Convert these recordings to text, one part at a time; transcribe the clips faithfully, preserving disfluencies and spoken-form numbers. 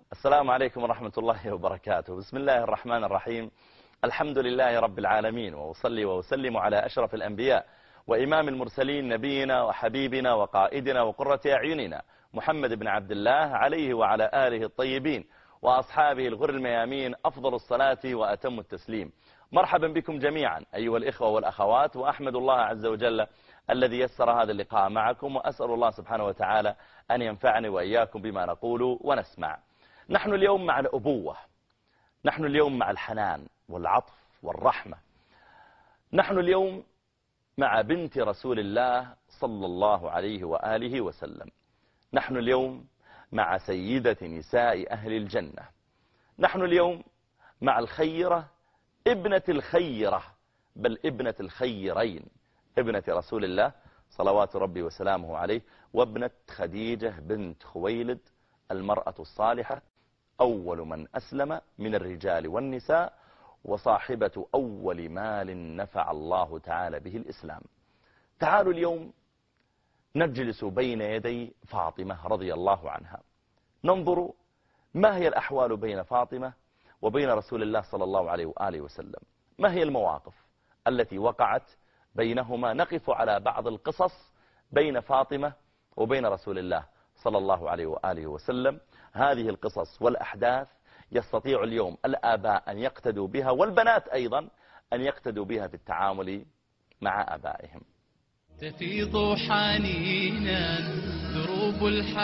السلام عليكم ورحمة الله وبركاته. بسم الله الرحمن الرحيم. الحمد لله رب العالمين، وأصلي وأسلم على أشرف الأنبياء وإمام المرسلين، نبينا وحبيبنا وقائدنا وقرة أعيننا محمد بن عبد الله، عليه وعلى آله الطيبين وأصحابه الغر الميامين أفضل الصلاة وأتم التسليم. مرحبا بكم جميعا أيها الإخوة والأخوات، وأحمد الله عز وجل الذي يسر هذا اللقاء معكم، وأسأل الله سبحانه وتعالى أن ينفعني وإياكم بما نقول ونسمع. نحن اليوم مع الأبوة، نحن اليوم مع الحنان والعطف والرحمة، نحن اليوم مع بنت رسول الله صلى الله عليه وآله وسلم، نحن اليوم مع سيدة نساء أهل الجنة، نحن اليوم مع الخيرة ابنة الخيرة، بل ابنة الخيرين، ابنة رسول الله صلوات ربي وسلامه عليه، وابنة خديجة بنت خويلد المرأة الصالحة، أول من أسلم من الرجال والنساء، وصاحبة أول مال نفع الله تعالى به الإسلام. تعالوا اليوم نجلس بين يدي فاطمة رضي الله عنها، ننظر ما هي الأحوال بين فاطمة وبين رسول الله صلى الله عليه وآله وسلم، ما هي المواقف التي وقعت بينهما. نقف على بعض القصص بين فاطمة وبين رسول الله صلى الله عليه وآله وسلم. هذه القصص والأحداث يستطيع اليوم الآباء أن يقتدوا بها، والبنات أيضا أن يقتدوا بها في التعامل مع آبائهم. تفيض حنينا دروب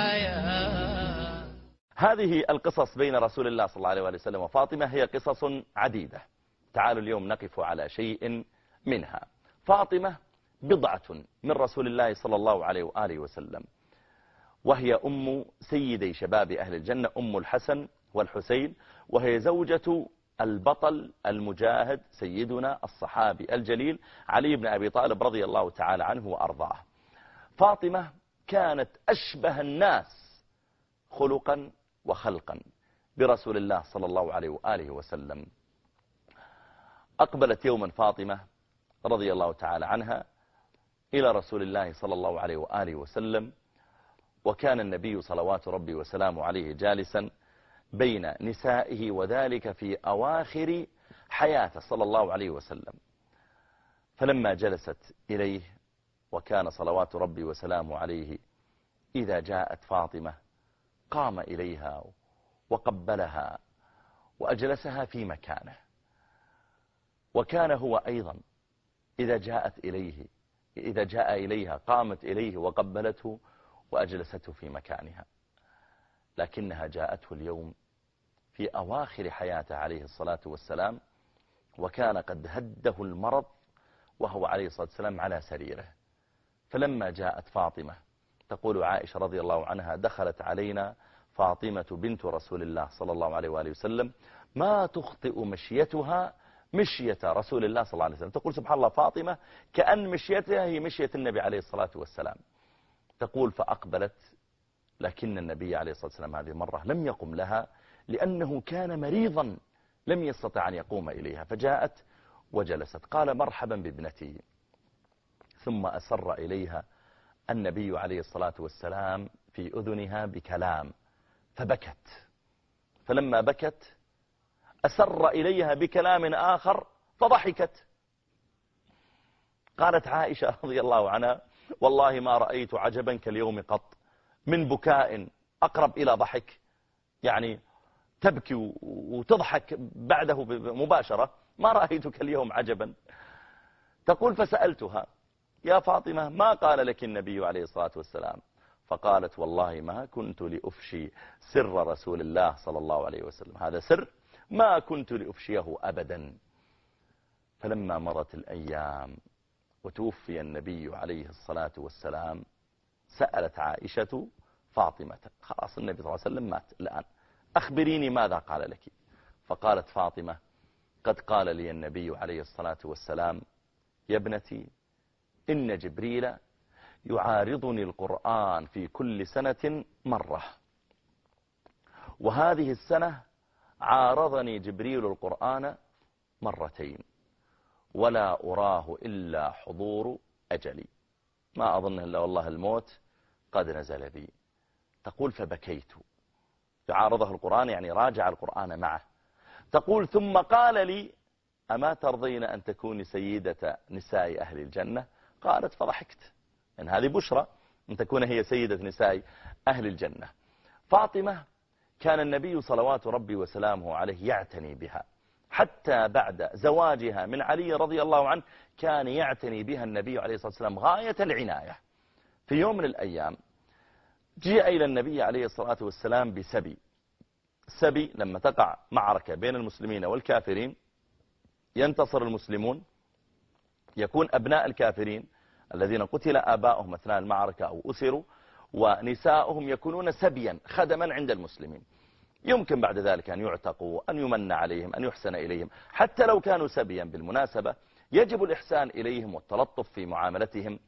الحياة. هذه القصص بين رسول الله صلى الله عليه وسلم وفاطمة هي قصص عديدة. تعالوا اليوم نقف على شيء منها. فاطمة بضعة من رسول الله صلى الله عليه وآله وسلم، وهي أم سيدي شباب أهل الجنة، أم الحسن والحسين، وهي زوجة البطل المجاهد سيدنا الصحابي الجليل علي بن أبي طالب رضي الله تعالى عنه وأرضاه. فاطمة كانت أشبه الناس خلقا وخلقا برسول الله صلى الله عليه وآله وسلم. أقبلت يوما فاطمة رضي الله تعالى عنها إلى رسول الله صلى الله عليه وآله وسلم، وكان النبي صلوات ربي وسلامه عليه جالسا بين نسائه، وذلك في أواخر حياته صلى الله عليه وسلم. فلما جلست إليه وكان صلوات ربي وسلامه عليه إذا جاءت فاطمة قام إليها وقبلها وأجلسها في مكانه، وكان هو أيضا إذا جاءت إليه إذا جاء إليها قامت إليه وقبلته وأجلسته في مكانها. لكنها جاءته اليوم في أواخر حياته عليه الصلاة والسلام، وكان قد هده المرض وهو عليه الصلاة والسلام على سريره. فلما جاءت فاطمة، تقول عائشة رضي الله عنها: دخلت علينا فاطمة بنت رسول الله صلى الله عليه وآله وسلم ما تخطئ مشيتها مشية رسول الله صلى الله عليه وسلم. تقول سبحان الله، فاطمة كأن مشيتها هي مشية النبي عليه الصلاة والسلام. تقول فأقبلت، لكن النبي عليه الصلاة والسلام هذه المرة لم يقم لها، لأنه كان مريضا لم يستطع أن يقوم إليها، فجاءت وجلست. قال: مرحبا بابنتي. ثم أسر إليها النبي عليه الصلاة والسلام في أذنها بكلام، فبكت. فلما بكت أسر إليها بكلام آخر فضحكت. قالت عائشة رضي الله عنها: والله ما رأيت عجبا كاليوم قط، من بكاء أقرب إلى ضحك، يعني تبكي وتضحك بعده مباشرة، ما رأيتك اليوم عجبا. تقول فسألتها: يا فاطمة ما قال لك النبي عليه الصلاة والسلام؟ فقالت: والله ما كنت لأفشي سر رسول الله صلى الله عليه وسلم، هذا سر ما كنت لأفشيه أبدا. فلما مرت الأيام وتوفي النبي عليه الصلاة والسلام، سألت عائشة فاطمة: خلاص النبي صلى الله عليه وسلم مات الآن، أخبريني ماذا قال لك؟ فقالت فاطمة: قد قال لي النبي عليه الصلاة والسلام: يا ابنتي، إن جبريل يعارضني القرآن في كل سنة مرة، وهذه السنة عارضني جبريل القرآن مرتين، ولا أراه إلا حضور أجلي، ما أظن إلا والله الموت قد نزل بي. تقول فبكيت يعارضه القرآن يعني راجع القرآن معه. تقول ثم قال لي أما ترضين أن تكوني سيدة نساء أهل الجنة؟ قالت فضحكت، إن هذه بشرى أن تكون هي سيدة نساء أهل الجنة. فاطمة كان النبي صلوات ربي وسلامه عليه يعتني بها، حتى بعد زواجها من علي رضي الله عنه كان يعتني بها النبي عليه الصلاة والسلام غاية العناية. في يوم من الأيام جاء إلى النبي عليه الصلاة والسلام بسبي. السبي لما تقع معركة بين المسلمين والكافرين ينتصر المسلمون، يكون أبناء الكافرين الذين قتل آباؤهم أثناء المعركة أو أسروا ونساؤهم يكونون سبيا خدما عند المسلمين. يمكن بعد ذلك أن يعتقوا، أن يمن عليهم، أن يحسن إليهم، حتى لو كانوا سبيا بالمناسبة يجب الإحسان إليهم والتلطف في معاملتهم.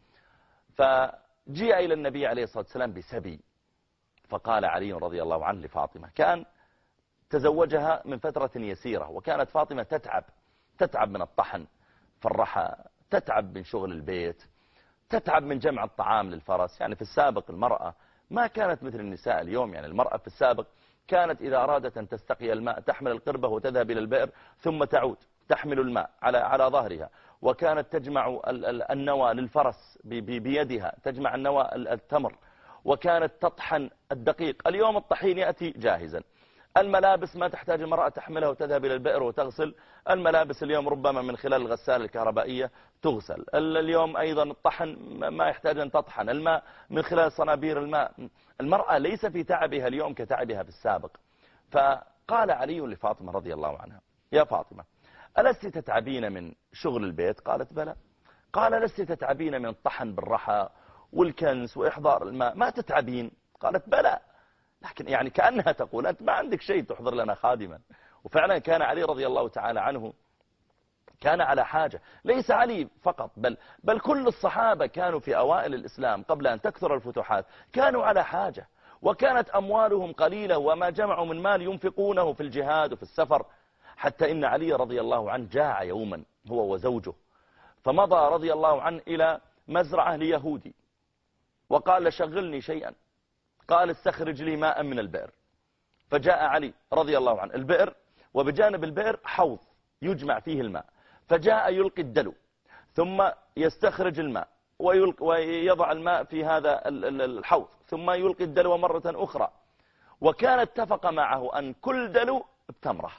فجاء إلى النبي عليه الصلاة والسلام بسبي، فقال علي رضي الله عنه لفاطمة، كان تزوجها من فترة يسيرة، وكانت فاطمة تتعب تتعب من الطحن في الرحى، تتعب من شغل البيت، تتعب من جمع الطعام للفرس. يعني في السابق المرأة ما كانت مثل النساء اليوم. يعني المرأة في السابق كانت إذا أرادت أن تستقي الماء تحمل القربة وتذهب إلى البئر ثم تعود تحمل الماء على على ظهرها، وكانت تجمع النوى للفرس بيدها، تجمع النوى التمر، وكانت تطحن الدقيق. اليوم الطحين يأتي جاهزا. الملابس ما تحتاج المرأة تحملها وتذهب إلى البئر وتغسل الملابس، اليوم ربما من خلال الغسالة الكهربائية تغسل. اليوم أيضا الطحن ما يحتاج أن تطحن، الماء من خلال صنابير الماء. المرأة ليس في تعبها اليوم كتعبها في السابق. فقال علي لفاطمة رضي الله عنها يا فاطمة ألست تتعبين من شغل البيت؟ قالت بلى. قال لست تتعبين من الطحن بالرحى والكنس وإحضار الماء؟ ما تتعبين؟ قالت بلى. لكن يعني كأنها تقول أنت ما عندك شيء تحضر لنا خادما. وفعلا كان علي رضي الله تعالى عنه كان على حاجة. ليس علي فقط، بل, بل كل الصحابة كانوا في أوائل الإسلام قبل أن تكثر الفتوحات كانوا على حاجة، وكانت أموالهم قليلة وما جمعوا من مال ينفقونه في الجهاد وفي السفر. حتى إن علي رضي الله عنه جاع يوما هو وزوجه، فمضى رضي الله عنه إلى مزرعة ليهودي وقال شغلني شيئا. قال استخرج لي ماء من البئر. فجاء علي رضي الله عنه البئر، وبجانب البئر حوض يجمع فيه الماء، فجاء يلقي الدلو ثم يستخرج الماء ويضع الماء في هذا الحوض ثم يلقي الدلو مرة أخرى. وكان اتفق معه أن كل دلو بتمرة،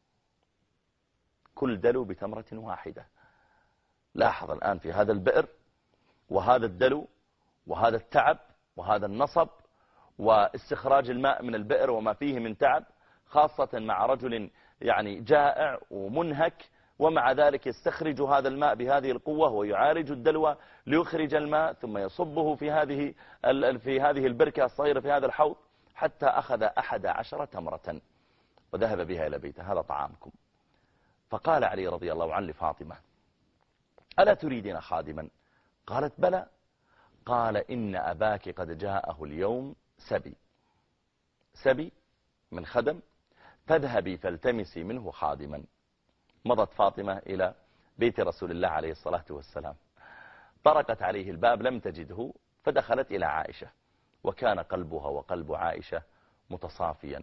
كل دلو بتمرة واحدة. لاحظ الآن في هذا البئر وهذا الدلو وهذا التعب وهذا النصب واستخراج الماء من البئر وما فيه من تعب، خاصة مع رجل يعني جائع ومنهك، ومع ذلك يستخرج هذا الماء بهذه القوة ويعالج الدلو ليخرج الماء ثم يصبه في هذه في هذه البركة الصغيرة في هذا الحوض، حتى أخذ أحد عشر تمرة وذهب بها إلى بيته. هذا طعامكم. فقال علي رضي الله عنه لفاطمة ألا تريدين خادما؟ قالت بلى. قال إن أباك قد جاءه اليوم سبي، سبي من خدم، فاذهبي فالتمسي منه خادما. مضت فاطمة إلى بيت رسول الله عليه الصلاة والسلام، طرقت عليه الباب لم تجده، فدخلت إلى عائشة، وكان قلبها وقلب عائشة متصافيا،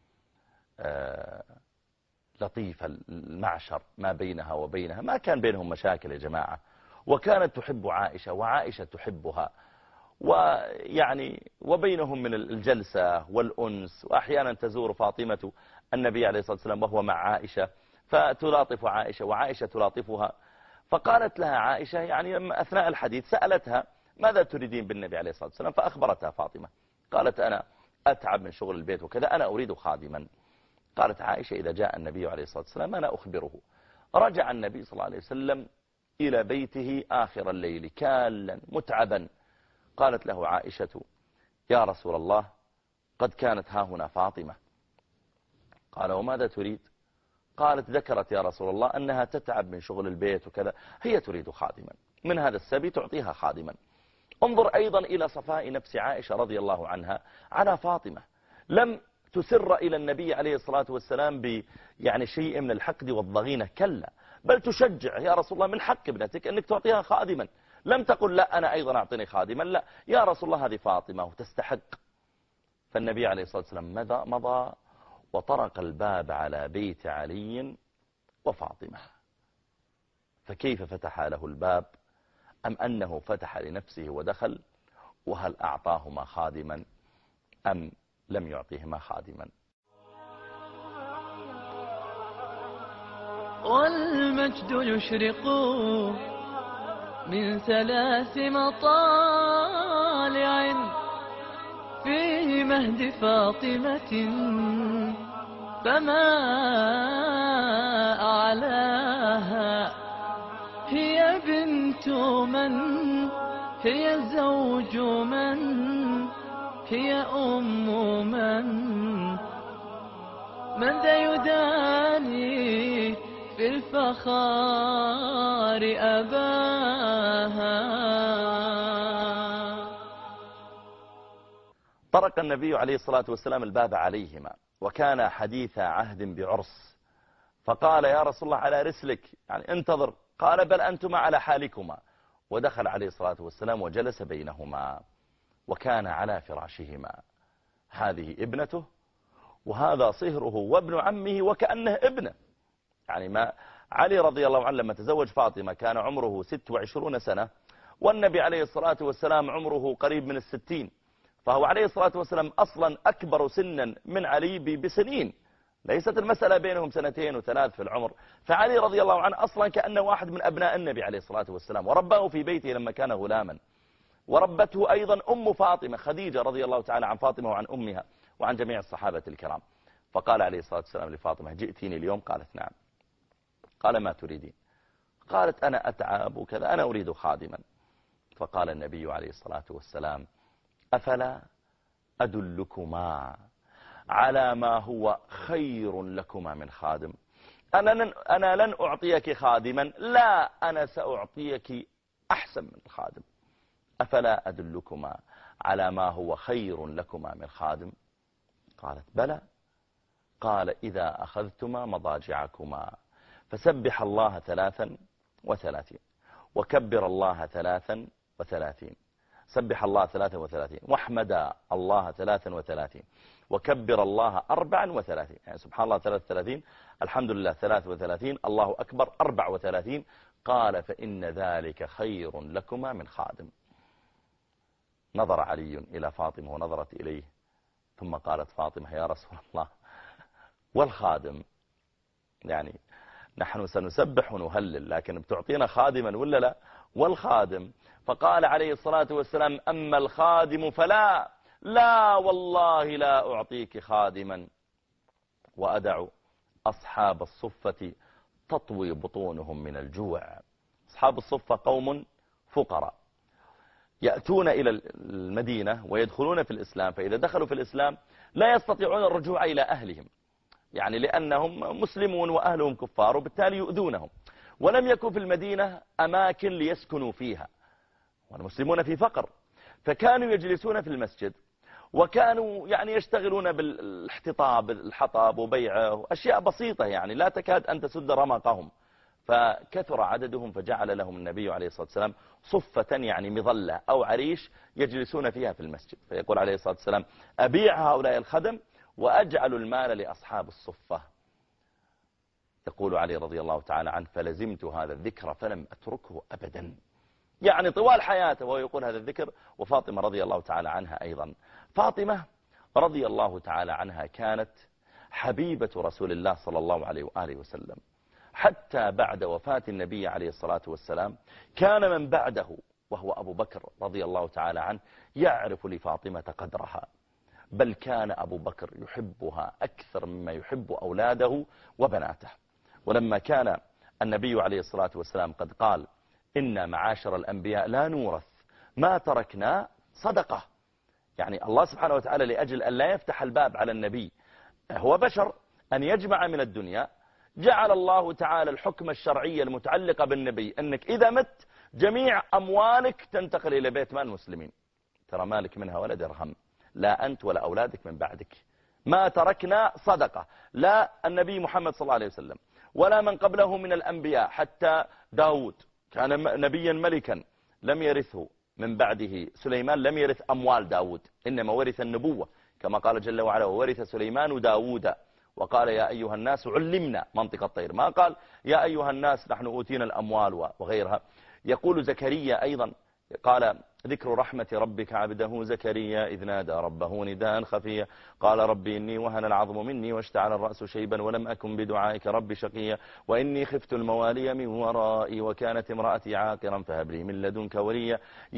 آه لطيف المعشر ما بينها وبينها، ما كان بينهم مشاكل يا جماعة، وكانت تحب عائشة وعائشة تحبها، ويعني وبينهم من الجلسة والأنس، وأحيانا تزور فاطمة النبي عليه الصلاة والسلام وهو مع عائشة فتلاطف عائشة وعائشة تلاطفها. فقالت لها عائشة يعني لما أثناء الحديث سألتها ماذا تريدين بالنبي عليه الصلاة والسلام؟ فأخبرتها فاطمة، قالت أنا أتعب من شغل البيت وكذا، أنا أريد خادما. قالت عائشة إذا جاء النبي عليه الصلاة والسلام أنا أخبره. رجع النبي صلى الله عليه وسلم إلى بيته آخر الليل كالا متعبا. قالت له عائشة يا رسول الله قد كانت ها هنا فاطمة. قال وماذا تريد؟ قالت ذكرت يا رسول الله أنها تتعب من شغل البيت وكذا، هي تريد خادما، من هذا السبي تعطيها خادما. انظر أيضا إلى صفاء نفس عائشة رضي الله عنها على فاطمة، لم تسر إلى النبي عليه الصلاة والسلام ب يعني شيء من الحقد والضغينة، كلا، بل تشجع يا رسول الله من حق ابنتك أنك تعطيها خادما. لم تقل لا أنا أيضا أعطني خادما، لا يا رسول الله هذه فاطمة وتستحق. فالنبي عليه الصلاة والسلام مضى, مضى وطرق الباب على بيت علي وفاطمة. فكيف فتح له الباب؟ أم أنه فتح لنفسه ودخل؟ وهل أعطاهما خادما أم لم يعطيهما خادما؟ والمجد يشرق من ثلاث مطالع في مهد فاطمة، فما أعلاها. هي بنت من؟ هي زوج من؟ هي أم من؟ من ذا يداني في الفخار أباها؟ طرق النبي عليه الصلاة والسلام الباب عليهما، وكان حديث عهد بعرس، فقال يا رسول الله على رسلك، يعني انتظر. قال بل أنتما على حالكما. ودخل عليه الصلاة والسلام وجلس بينهما، وكان على فراشهما. هذه ابنته وهذا صهره وابن عمه وكأنه ابنه. يعني ما علي رضي الله عنه لما تزوج فاطمة كان عمره ست وعشرون سنة، والنبي عليه الصلاة والسلام عمره قريب من الستين، فهو عليه الصلاة والسلام أصلا أكبر سنا من علي بسنين، ليست المسألة بينهم سنتين وثلاث في العمر. فعلي رضي الله عنه أصلا كأنه واحد من أبناء النبي عليه الصلاة والسلام، ورباه في بيته لما كان غلاما. وربته أيضا أم فاطمة خديجة رضي الله تعالى عن فاطمة وعن أمها وعن جميع الصحابة الكرام. فقال عليه الصلاة والسلام لفاطمة جئتيني اليوم؟ قالت نعم. قال ما تريدين؟ قالت أنا أتعب وكذا، أنا أريد خادما. فقال النبي عليه الصلاة والسلام أفلا أدلكما على ما هو خير لكما من خادم؟ أنا لن, أنا لن أعطيك خادما، لا أنا سأعطيك أحسن من الخادم. أفلا أدلكما على ما هو خير لكما من خادم؟ قالت بلى. قال إذا أخذتما مضاجعكما فسبح الله ثلاثا وثلاثين وكبر الله ثلاثا وثلاثين، سبح الله ثلاثا وثلاثين واحمد الله ثلاثا وثلاثين وكبر الله أربعا وثلاثين، يعني سبحان الله ثلاث وثلاثين، الحمد لله ثلاث وثلاثين، الله أكبر أربع وثلاثين. قال فإن ذلك خير لكما من خادم. نظر علي إلى فاطمة ونظرت إليه، ثم قالت فاطمة يا رسول الله والخادم؟ يعني نحن سنسبح ونهلل لكن بتعطينا خادما ولا لا؟ والخادم؟ فقال عليه الصلاة والسلام أما الخادم فلا، لا والله لا أعطيك خادما وأدع أصحاب الصفة تطوي بطونهم من الجوع. أصحاب الصفة قوم فقراء يأتون إلى المدينة ويدخلون في الإسلام، فإذا دخلوا في الإسلام لا يستطيعون الرجوع إلى أهلهم، يعني لأنهم مسلمون وأهلهم كفار وبالتالي يؤذونهم، ولم يكن في المدينة أماكن ليسكنوا فيها، والمسلمون في فقر، فكانوا يجلسون في المسجد، وكانوا يعني يشتغلون بالاحتطاب الحطب وبيعه، أشياء بسيطة يعني لا تكاد أن تسد رمقهم. فكثر عددهم، فجعل لهم النبي عليه الصلاة والسلام صفة يعني مظلة أو عريش يجلسون فيها في المسجد. فيقول عليه الصلاة والسلام أبيع هؤلاء الخدم وأجعل المال لأصحاب الصفة. يقول علي رضي الله تعالى عنه فلزمت هذا الذكر فلم أتركه أبدا، يعني طوال حياته وهو يقول هذا الذكر. وفاطمة رضي الله تعالى عنها أيضا، فاطمة رضي الله تعالى عنها كانت حبيبة رسول الله صلى الله عليه وآله وسلم، حتى بعد وفاة النبي عليه الصلاة والسلام كان من بعده وهو أبو بكر رضي الله تعالى عنه يعرف لفاطمة قدرها، بل كان أبو بكر يحبها أكثر مما يحب أولاده وبناته. ولما كان النبي عليه الصلاة والسلام قد قال إن معاشر الأنبياء لا نورث ما تركنا صدقة، يعني الله سبحانه وتعالى لأجل أن لا يفتح الباب على النبي هو بشر أن يجمع من الدنيا، جعل الله تعالى الحكم الشرعي المتعلقة بالنبي أنك إذا مت جميع أموالك تنتقل إلى بيت مال المسلمين، ترى مالك منها ولا درهم، لا أنت ولا أولادك من بعدك. ما تركنا صدقة، لا النبي محمد صلى الله عليه وسلم ولا من قبله من الأنبياء، حتى داود كان نبيا ملكا لم يرثه من بعده سليمان، لم يرث أموال داود إنما ورث النبوة كما قال جل وعلا وورث سليمان داود وقال يا أيها الناس علمنا منطق الطير، ما قال يا أيها الناس نحن أوتينا الأموال وغيرها. يقول زكريا أيضا قال ذكر رحمة ربك عبده زكريا إذ نادى ربه نداء خفيا قال ربي إني وهن العظم مني واشتعل الرأس شيبا ولم أكن بدعائك رب شقيا وإني خفت الموالي من ورائي وكانت امرأتي عاقرا فهب لي من لدنك وليا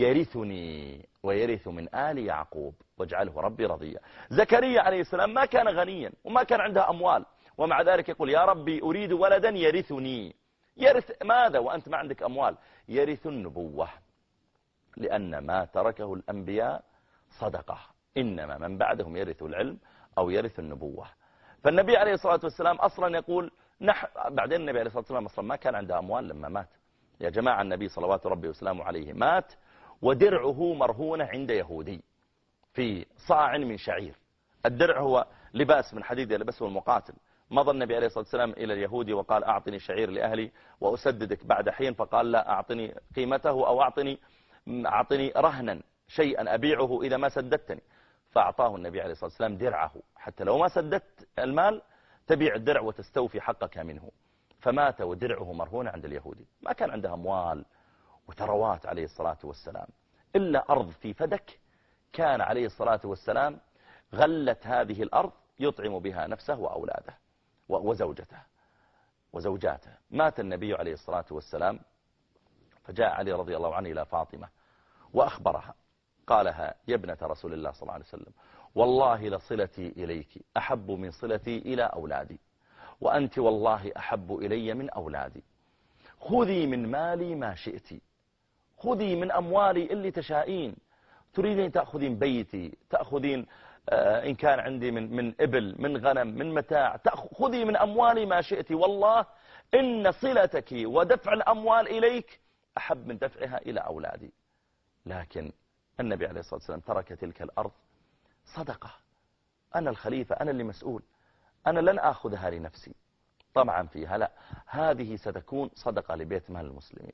يرثني ويرث من آل يعقوب واجعله ربي رضيا. زكريا عليه السلام ما كان غنيا وما كان عنده أموال، ومع ذلك يقول يا ربي أريد ولدا يرثني. يرث ماذا وأنت ما عندك أموال؟ يرث النبوة، لأن ما تركه الأنبياء صدقة، إنما من بعدهم يرث العلم أو يرث النبوة. فالنبي عليه الصلاة والسلام أصلا يقول نح... بعدين النبي عليه الصلاة والسلام أصلا ما كان عنده أموال لما مات. يا جماعة النبي صلوات ربي وسلامه عليه مات ودرعه مرهونة عند يهودي في صاع من شعير. الدرع هو لباس من حديد يلبسه المقاتل. مضى النبي عليه الصلاة والسلام إلى اليهودي وقال أعطني شعير لأهلي وأسددك بعد حين، فقال لا أعطني قيمته أو أعطني أعطني رهنا شيئا أبيعه إذا ما سددتني. فأعطاه النبي عليه الصلاة والسلام درعه حتى لو ما سددت المال تبيع الدرع وتستوفي حقك منه. فمات ودرعه مرهون عند اليهودي. ما كان عنده أموال وثروات عليه الصلاة والسلام إلا أرض في فدك كان عليه الصلاة والسلام غلت هذه الأرض يطعم بها نفسه وأولاده وزوجته وزوجاته. مات النبي عليه الصلاة والسلام فجاء علي رضي الله عنه إلى فاطمة وأخبرها قالها يا ابنة رسول الله صلى الله عليه وسلم والله لصلتي إليك أحب من صلتي إلى أولادي، وأنت والله أحب إلي من أولادي، خذي من مالي ما شئتي، خذي من أموالي اللي تشائين، تريدين تأخذين بيتي، تأخذين آه إن كان عندي من, من إبل من غنم من متاع، خذي من أموالي ما شئتي، والله إن صلتك ودفع الأموال إليك أحب من دفعها إلى أولادي. لكن النبي عليه الصلاة والسلام ترك تلك الأرض صدقة، أنا الخليفة، أنا اللي مسؤول، أنا لن أخذها لنفسي طمعا فيها، لا، هذه ستكون صدقة لبيت مال المسلمين.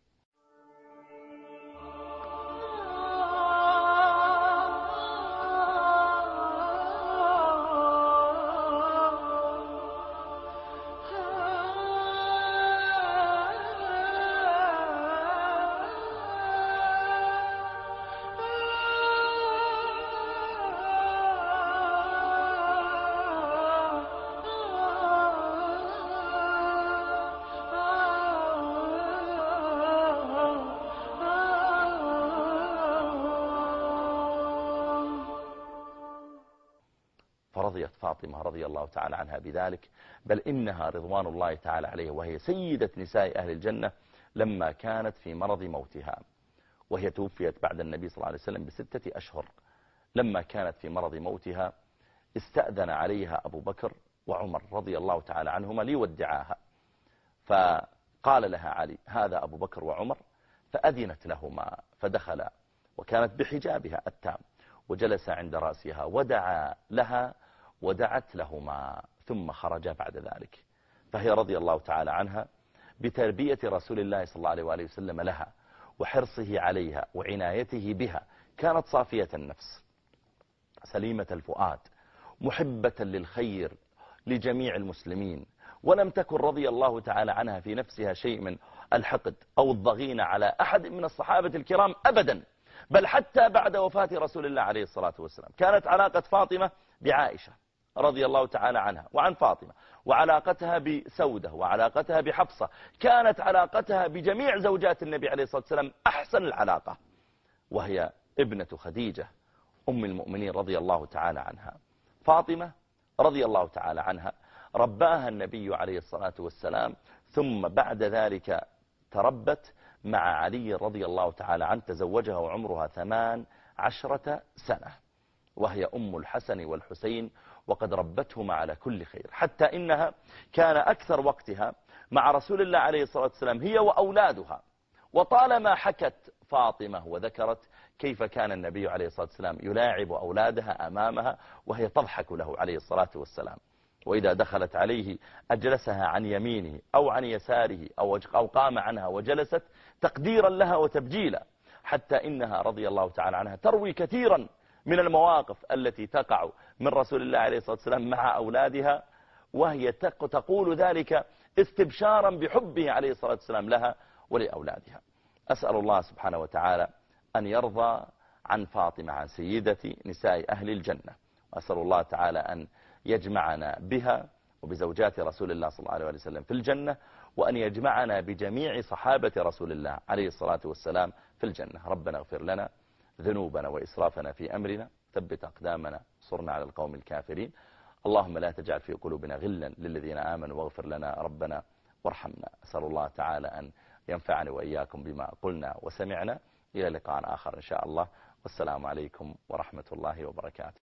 فرضيت فاطمة رضي الله تعالى عنها بذلك، بل إنها رضوان الله تعالى عليه وهي سيدة نساء أهل الجنة لما كانت في مرض موتها، وهي توفيت بعد النبي صلى الله عليه وسلم بستة أشهر. لما كانت في مرض موتها استأذن عليها أبو بكر وعمر رضي الله تعالى عنهما ليودعاها، فقال لها علي هذا أبو بكر وعمر، فأذنت لهما فدخلا، وكانت بحجابها التام، وجلس عند رأسها ودعا لها ودعت لهما، ثم خرج بعد ذلك. فهي رضي الله تعالى عنها بتربية رسول الله صلى الله عليه وآله وسلم لها وحرصه عليها وعنايته بها كانت صافية النفس سليمة الفؤاد محبة للخير لجميع المسلمين، ولم تكن رضي الله تعالى عنها في نفسها شيء من الحقد أو الضغينة على أحد من الصحابة الكرام أبدا، بل حتى بعد وفاة رسول الله عليه الصلاة والسلام كانت علاقة فاطمة بعائشة رضي الله تعالى عنها وعن فاطمة، وعلاقتها بسودة، وعلاقتها بحفصة، كانت علاقتها بجميع زوجات النبي عليه الصلاة والسلام أحسن العلاقة، وهي ابنة خديجة أم المؤمنين رضي الله تعالى عنها. فاطمة رضي الله تعالى عنها رباها النبي عليه الصلاة والسلام، ثم بعد ذلك تربت مع علي رضي الله تعالى عنه، تزوجها وعمرها ثمان عشرة سنة، وهي أم الحسن والحسين، وقد ربتهما على كل خير، حتى إنها كان أكثر وقتها مع رسول الله عليه الصلاة والسلام هي وأولادها. وطالما حكت فاطمة وذكرت كيف كان النبي عليه الصلاة والسلام يلاعب أولادها أمامها وهي تضحك له عليه الصلاة والسلام، وإذا دخلت عليه أجلسها عن يمينه أو عن يساره أو قام عنها وجلست تقديرا لها وتبجيلا، حتى إنها رضي الله تعالى عنها تروي كثيرا من المواقف التي تقع من رسول الله عليه الصلاة والسلام مع أولادها، وهي تقول ذلك استبشارا بحبه عليه الصلاة والسلام لها ولأولادها. أسأل الله سبحانه وتعالى أن يرضى عن فاطمة، عن سيدة نساء أهل الجنة، وأسأل الله تعالى أن يجمعنا بها وبزوجات رسول الله صلى الله عليه وسلم في الجنة، وأن يجمعنا بجميع صحابة رسول الله عليه الصلاة والسلام في الجنة. ربنا اغفر لنا ذنوبنا وإسرافنا في أمرنا، ثبت أقدامنا، صرنا على القوم الكافرين. اللهم لا تجعل في قلوبنا غلا للذين آمنوا، واغفر لنا ربنا وارحمنا. أسأل الله تعالى أن ينفعني وإياكم بما قلنا وسمعنا. إلى لقاء آخر إن شاء الله، والسلام عليكم ورحمة الله وبركاته.